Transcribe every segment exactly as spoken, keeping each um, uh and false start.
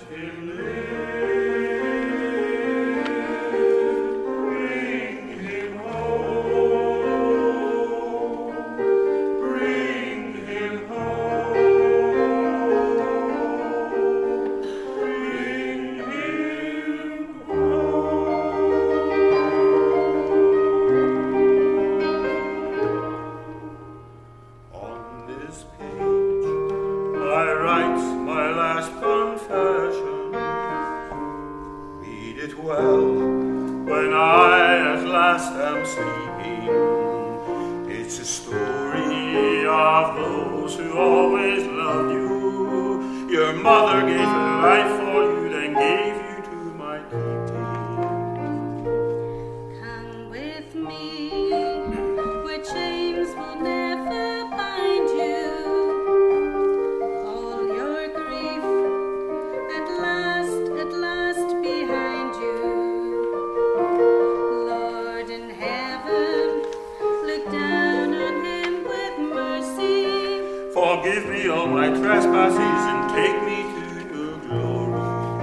Forgive me all my trespasses and take me to your glory.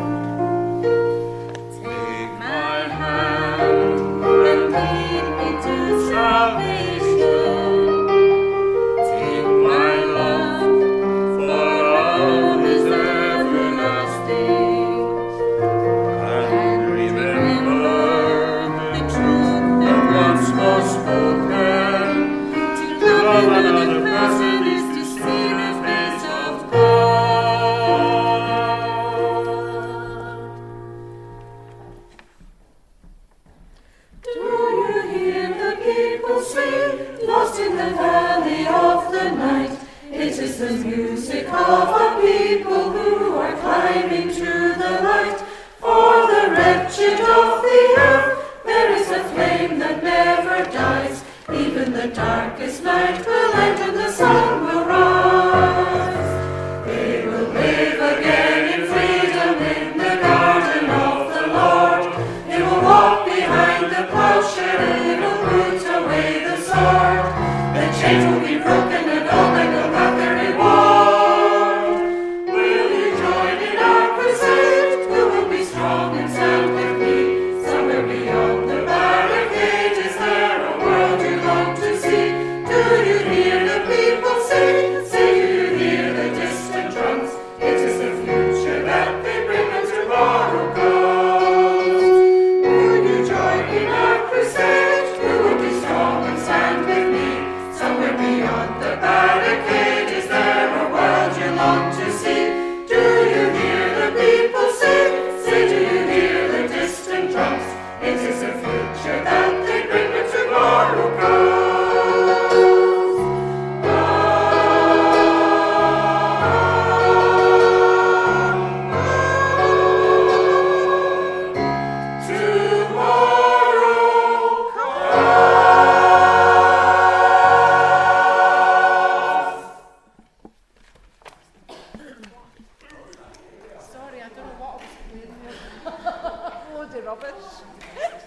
Take my hand and lead me to salvation. Take my love, for love is everlasting. And remember the truth that once was spoken. To love another person is to see the face of God. Do you hear the people sing, lost in the valley of the night? It is the music of a people who are climbing to the light. For the wretched of the earth, there is a flame that never dies. Even the darkest night will end and the sun will rise. They will live again in freedom in the garden of the Lord. They will walk behind the plowshare, they will put away the sword. The chains will be broken and all men will have their reward. Will you join in our crusade? Who will be strong and stand with me? Somewhere beyond the barricade, is there a world you long to see? Do you hear the people sing? Say, do you hear the distant drums? It is the future that they bring when tomorrow comes. Will you join in our crusade? Who will be strong and stand with me? Somewhere beyond the barricade, is there a world you long to see? Do you hear the people sing? Say, do you hear the distant drums? It is the future that they bring when tomorrow comes. Sorry, I don't know what I was playing. Load of rubbish.